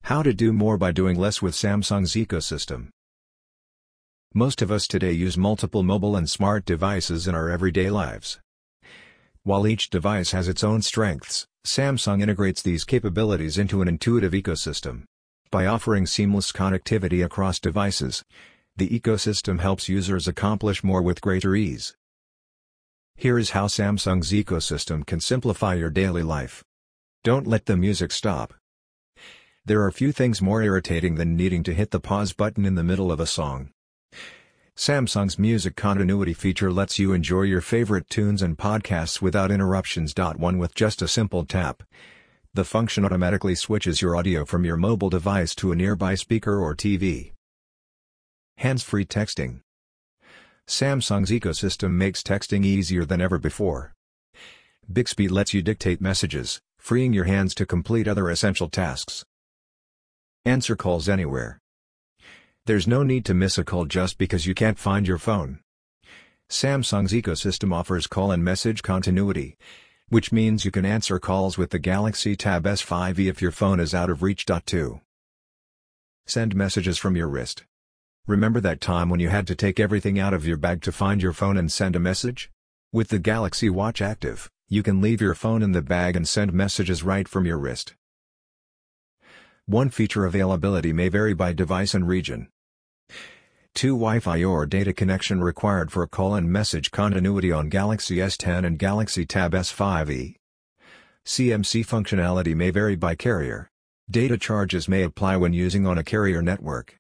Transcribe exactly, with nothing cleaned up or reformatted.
How to do more by doing less with Samsung's ecosystem. Most of us today use multiple mobile and smart devices in our everyday lives. While each device has its own strengths, Samsung integrates these capabilities into an intuitive ecosystem. By offering seamless connectivity across devices, the ecosystem helps users accomplish more with greater ease. Here is how Samsung's ecosystem can simplify your daily life. Don't let the music stop. There are few things more irritating than needing to hit the pause button in the middle of a song. Samsung's music continuity feature lets you enjoy your favorite tunes and podcasts without interruptions. One With just a simple tap, the function automatically switches your audio from your mobile device to a nearby speaker or T V. Hands-free texting. Samsung's ecosystem makes texting easier than ever before. Bixby lets you dictate messages, freeing your hands to complete other essential tasks. Answer calls anywhere. There's no need to miss a call just because you can't find your phone. Samsung's ecosystem offers call and message continuity, which means you can answer calls with the Galaxy Tab S five e if your phone is out of reach. two Send messages from your wrist. Remember that time when you had to take everything out of your bag to find your phone and send a message? With the Galaxy Watch Active, you can leave your phone in the bag and send messages right from your wrist. One feature availability may vary by device and region. two Wi-Fi or data connection required for call and message continuity on Galaxy S ten and Galaxy Tab S five e. C M C functionality may vary by carrier. Data charges may apply when using on a carrier network.